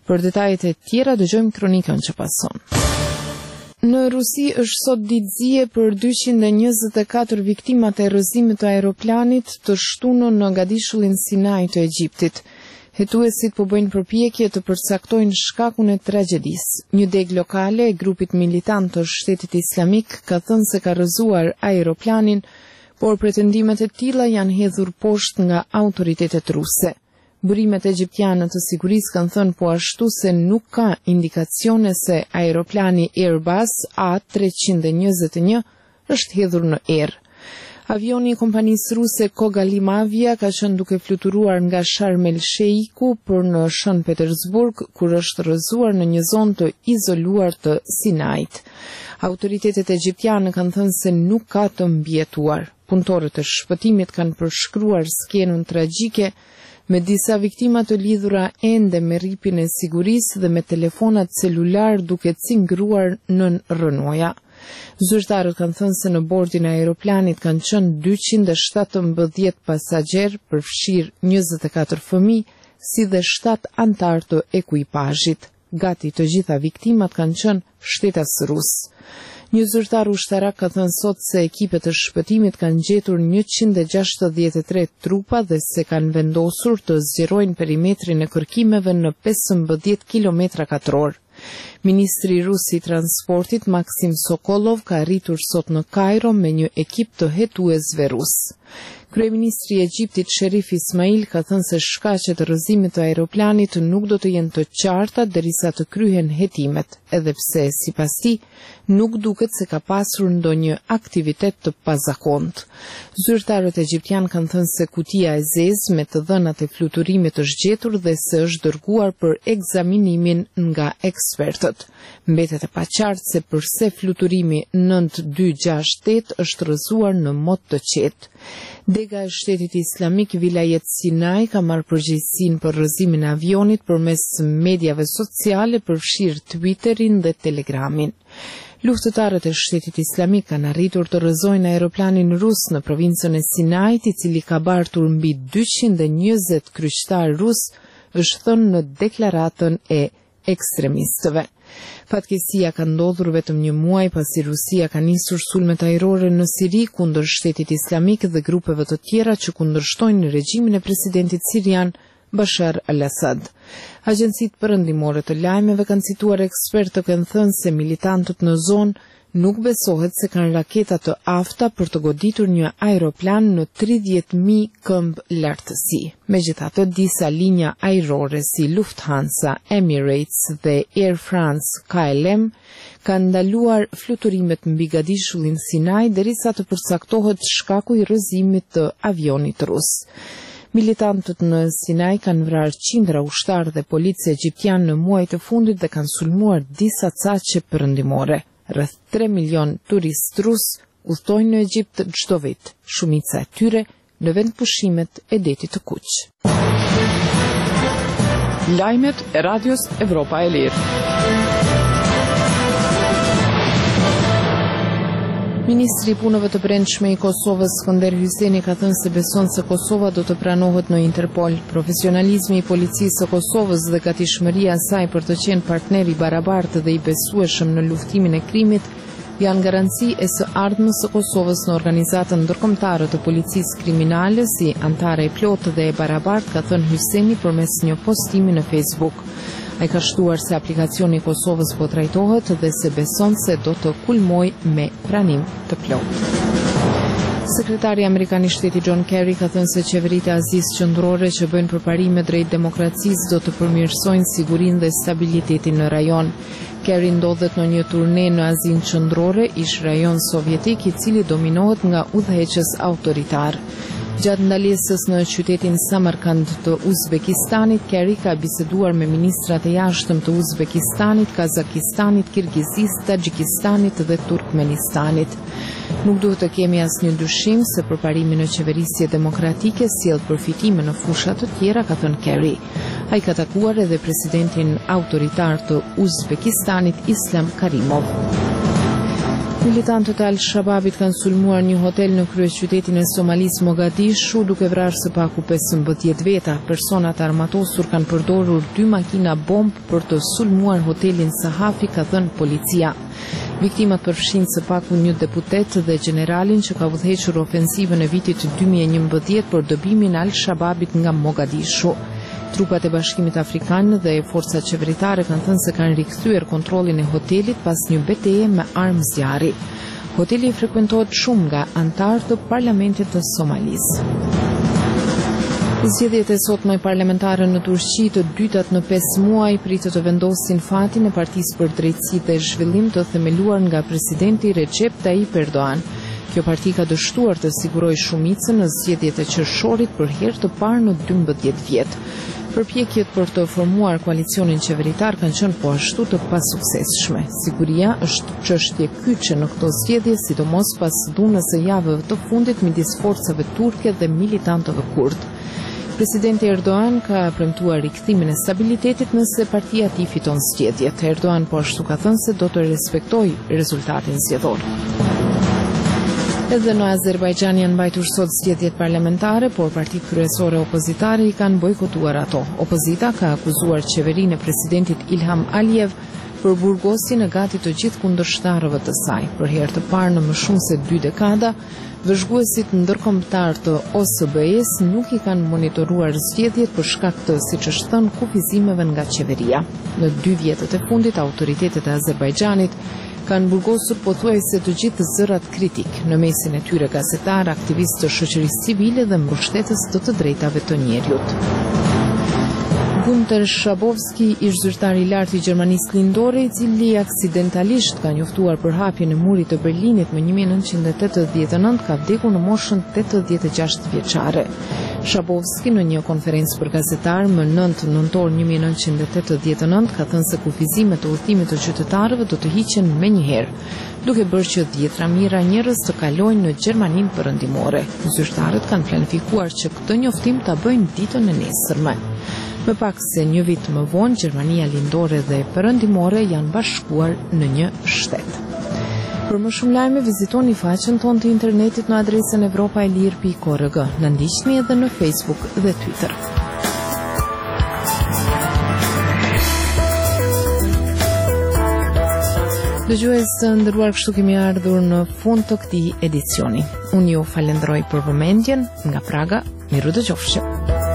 Për detajet e tjera dëgjojmë kronikën që pason. Në Rusi është sot ditëzie për 224 viktimat e rrëzimit të aeroplanit të shtunur në Gadishullin Sinai të Egjiptit. Hetuesit po bëjnë përpjekje të përcaktojnë shkakun e tragjedisë. Një deg lokale e grupit militant të Shtetit Islamik ka thënë se ka rrëzuar aeroplanin, por pretendimet e tilla janë hedhur poshtë nga autoritetet ruse. Burimet egjiptiane të sigurisë kanë thënë po ashtu se nuk ka indikacione se aeroplani Airbus A321 është hedhur në erë. Avioni i kompanisë ruse Kogalim Avia ka qenë duke fluturuar nga Sharm el Sheikhu për në Shën Petersburg, kur është rrëzuar në një zonë të izoluar të Sinait. Autoritetet egjiptiane kanë thënë se nuk ka të mbijetuar. Punëtorët e shpëtimit kanë përshkruar skenën tragjike me disa viktima të lidhura ende me rripin e sigurisë dhe me telefonat celular duke cingruar nën rrënoja. Zyrtarët kanë thënë se në bordin e aeroplanit kanë qenë 217 pasagjerë, përfshirë 24 fëmijë, si dhe 7 antar të ekuipazhit. Gati të gjitha viktimat kanë qenë shtetas rus. Një zyrtar ushtarak ka thënë sot se ekipet e shpëtimit kanë gjetur 163 trupa dhe se kanë vendosur të zgjerojnë perimetrin e kërkimeve në 15 km2. Ministri rus i transportit Maksim Sokolov ka arritur sot në Kairo me një ekip të hetuesve rus. Kryeministri i Egjiptit Sherif Ismail ka thënë se shkaqet e rrëzimit të aeroplanit nuk do të jenë të qarta derisa të kryhen hetimet, edhe pse sipas tij nuk duket se ka pasur ndonjë aktivitet të pazakontë. Zyrtarët egjiptian kanë thënë se kutia e zezë me të dhënat e fluturimit është gjetur dhe se është dërguar për ekzaminimin nga ekspertët. Mbetet e paqartë se përse fluturimi 9268 është rrëzuar në mod të qetë. Dega e Shtetit Islamik Vilajet Sinai ka marrë përgjegjësinë për rrëzimin e avionit përmes mediave sociale, përfshirë Twitterin dhe Telegramin. Luftëtarët e Shtetit Islamik kanë arritur të rrëzojnë aeroplanin rus në provincën e Sinait, i cili ka bartur mbi 220 kryqëtar rus, është thënë në deklaratën e ekstremistëve. Fatkeqësia ka ndodhur vetëm një muaj pasi Rusia ka nisur sulmet ajrore në Siri kundër Shtetit Islamik dhe grupeve të tjera që kundërshtojnë regjimin e presidentit sirian Bashar al-Assad. Agjencitë perëndimore të lajmeve kanë cituar ekspertë të kanë thënë se militantët në zonë nuk besohet se kanë raketa të afta për të goditur një aeroplan në 30.000 këmbë lartësi. Megjithatë, disa linja ajrore si Lufthansa, Emirates dhe Air France KLM kanë ndaluar fluturimet mbi Gadishullin Sinai derisa të përcaktohet shkaku i rrëzimit të avionit rus. Militantët në Sinai kanë vrarë qindra ushtarë dhe policie egjiptian në muajt e fundit dhe kanë sulmuar disa caqe perëndimore. Rreth 3 milion turist rus udhtojnë në Egjipt çdo vit, shumica e tyre në vend pushimet e detit të Kuq. Lajmet e Radios Evropa e Lirë. Ministri i Punëve të Brendshme i Kosovës Skënder Hyseni ka thënë se beson se Kosova do të pranohet në Interpol. Profesionalizmi i policisë së Kosovës dhe gatishmëria e saj për të qenë partner i barabartë dhe i besueshëm në luftimin e krimit janë garanci e së ardhmës së Kosovës në organizatën ndërkombëtare të policisë kriminale si antare e plotë dhe e barabartë, ka thënë Hyseni përmes një postimi në Facebook. Ai ka shtuar se aplikacioni i Kosovës po trajtohet dhe se beson se do të kulmojë me pranim të plotë. Sekretari Amerikan i Shtetit John Kerry ka thënë se qeveritë e Azisë Qendrore që bëjnë përparime drejt demokracisë do të përmirësojnë sigurinë dhe stabilitetin në rajon. Kerry ndodhet në një turne në Azinë Qendrore, ish rajon sovjetik i cili dominohet nga udhëheqës autoritar. Gjatë ndalesës në qytetin Samarkand të Uzbekistanit, Kerry ka biseduar me ministrat e jashtëm të Uzbekistanit, Kazakistanit, Kirgizisë, Taxhikistanit dhe Turkmenistanit. Nuk duhet të kemi asnjë dyshim se përparimi në qeverisje demokratike sjell përfitime në fusha të tjera, ka thënë Kerry. Ai ka takuar edhe presidentin autoritar të Uzbekistanit, Islam Karimov. Militantët e Al-Shababit kanë sulmuar një hotel në kryeqytetin e Somalis Mogadishu, duke vrarë së paku 15 veta. Personat armatosur kanë përdorur 2 makina bombë për të sulmuar hotelin Sahafi, ka thënë policia. Viktimat përfshin së paku një deputet dhe generalin që ka udhëhequr ofensivën e vitit 2011 për dobimin e Al-Shababit nga Mogadishu. Trupat e Bashkimit Afrikan dhe forcat qeveritare kanë thënë se kanë rikthyer kontrollin e hotelit pas një betejë me armë zjarri. Hoteli frekuentohet shumë nga anëtarë të Parlamentit të Somalisë. Zgjedhjet e sotme parlamentare në Turqi, të dytat në 5 muaj, pritet të vendosin fatin e Partisë për Drejtësi dhe Zhvillim, të themeluar nga presidenti Recep Tayyip Erdogan. Kjo parti ka dështuar të sigurojë shumicën në zgjedhjet e qershorit për herë të parë në 12 vjet. Përpjekjet për të formuar koalicionin qeveritar kanë qenë po ashtu të pasuksesshme. Siguria është çështje kyçe në këto zgjedhje, sidomos pas dhunës së javëve të fundit midis forcave turke dhe militantëve kurd. Presidenti Erdogan ka premtuar rikthimin e stabilitetit nëse partia e tij fiton zgjedhjet. Erdogan po ashtu ka thënë se do të respektojë rezultatin zgjedhor. Edhe në Azerbajxhan janë mbajtur sot zgjedhjet parlamentare, por partitë kryesore opozitare i kanë bojkotuar ato. Opozita ka akuzuar qeverinë e presidentit Ilham Aliyev për burgosjen e gati të gjithë kundërshtarëve të saj. Për herë të parë në më shumë se 2 dekada, vëzhguesit ndërkombëtar të OSBE-s nuk i kanë monitoruar zgjedhjet për shkak të, siç është thënë, kufizimeve nga qeveria. Në 2 vjetët e fundit, autoritetet e Azerbajxhanit kanë burgosur pothuajse të gjithë zërat kritik, në mesin e tyre gazetar, aktivistë të shoqërisë civile dhe mbështetës të drejtave të njerëzit. Günter Schabowski, ish zyrtar i lartë i Gjermanisë Lindore, i cili aksidentalisht ka njoftuar për hapjen e murit të Berlinit më 1989, ka vdekur në moshën 86 vjeçare. Schabowski në një konferencë për gazetarë më 9 nëntor 1989 ka thënë se kufizimet të udhëtimit të qytetarëve do të hiqen menjëherë, duke bërë që 10 mijëra njerëz të kalojnë në Gjermaninë perëndimore. Zyrtarët kanë planifikuar që këtë njoftim ta bëjnë ditën e nesërme. Më pak se një vit më vonë, Gjermania Lindore dhe perëndimore janë bashkuar në një shtet. Për më shumë lajme, vizitoni faqen tonë të internetit në adresën evropaelir.org. Na ndiqni edhe në Facebook dhe Twitter. Dëgjues të nderuar, kështu kemi ardhur në fund të këtij edicioni. Unë ju falenderoj për vëmendjen nga Praga. Miru dëgjofshim.